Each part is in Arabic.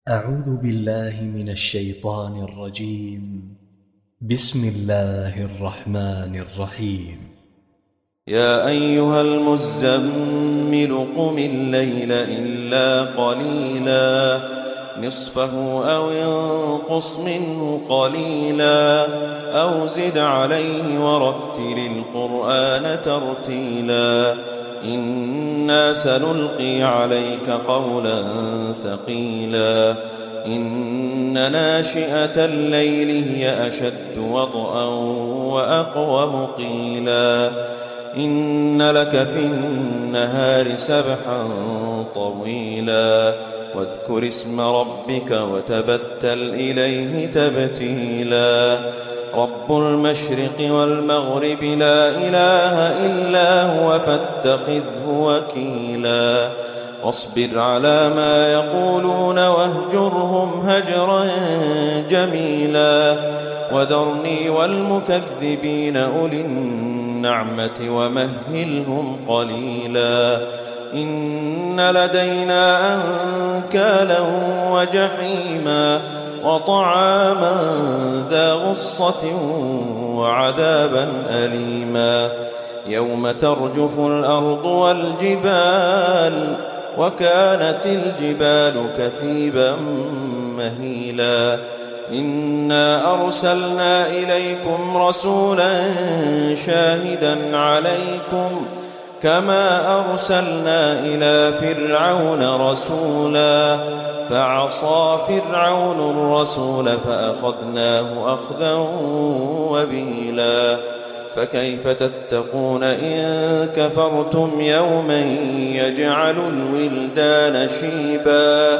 أعوذ بالله من الشيطان الرجيم. بسم الله الرحمن الرحيم. يا أيها المزمل قم الليل إلا قليلا نصفه أو انقص منه قليلا أو زد عليه ورتل القرآن ترتيلا إنا سنلقي عليك قولا ثقيلا إن ناشئة الليل هي أشد وطئا وأقوم قيلا إن لك في النهار سبحا طويلا واذكر اسم ربك وتبتل إليه تبتيلا رب المشرق والمغرب لا إله إلا هو فاتخذه وكيلا واصبر على ما يقولون واهجرهم هجرا جميلا وذرني والمكذبين أولي النعمة ومهلهم قليلا إن لدينا أنكالا وجحيما وطعاما ذا غصة وعذابا أليما يوم ترجف الأرض والجبال وكانت الجبال كثيبا مهيلا إنا أرسلنا إليكم رسولا شاهدا عليكم كما أرسلنا إلى فرعون رسولا فعصى فرعون الرسول فأخذناه أخذا وبيلا فكيف تتقون إن كفرتم يوما يجعل الولدان شيبا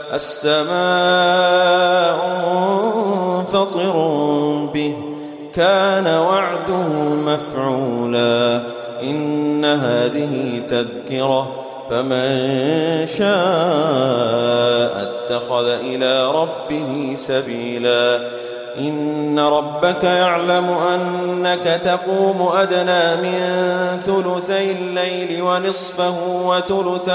السماء منفطر به كان وعده مفعولا إن هذه تذكرة فمن شاء اتخذ إلى ربه سبيلا إن ربك يعلم أنك تقوم أدنى من ثلثي الليل ونصفه وثلثا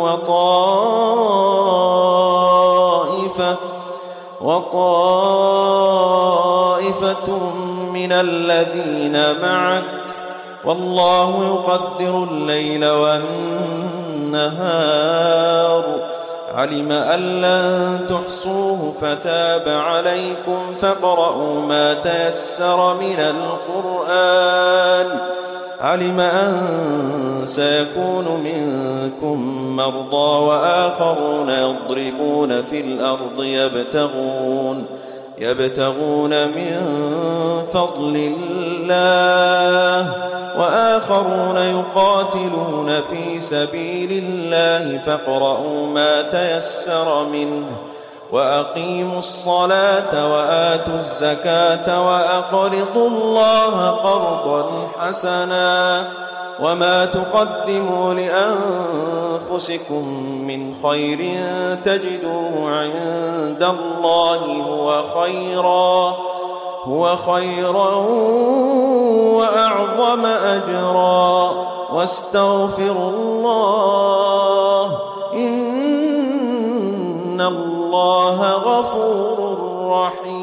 وطائفة من الذين معك والله يقدر الليل والنهار علم أن لن تحصوه فتاب عليكم فاقرؤوا ما تيسر من القرآن علم أن سيكون منكم مرضى وآخرون يضربون في الأرض يبتغون من فضل الله وآخرون يقاتلون في سبيل الله فاقرؤوا ما تيسر منه وأقيموا الصلاة وآتوا الزكاة وأقرضوا الله قرضا حسنا وما تقدموا لأنفسكم من خير تجدوه عند الله هو خيرا وأعظم أجرا واستغفروا الله إن الله غفور رحيم.